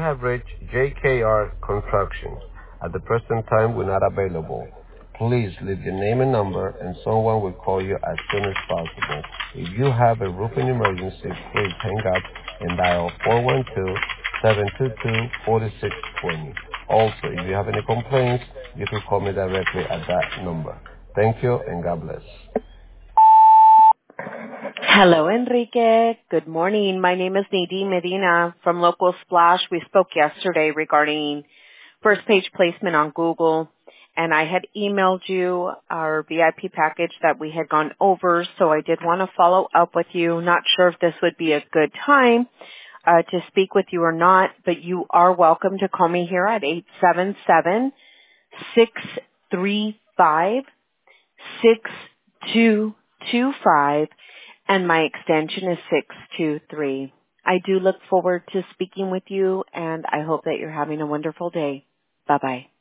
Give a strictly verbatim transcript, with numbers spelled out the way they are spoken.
have reached J K R Construction. At the present time, we're not available. Please leave your name and number, and someone will call you as soon as possible. If you have a roofing emergency, please hang up and dial four one two, seven two two, four six two zero. Also, if you have any complaints, you can call me directly at that number. Thank you, and God bless. Hello, Enrique. Good morning. My name is Nadine Medina from Local Splash. We spoke yesterday regarding first page placement on Google, and I had emailed you our V I P package that we had gone over, so I did want to follow up with you. Not sure if this would be a good time uh, to speak with you or not, but you are welcome to call me here at eight seven seven, six three five, six two two five. And my extension is six two three. I do look forward to speaking with you, and I hope that you're having a wonderful day. Bye-bye.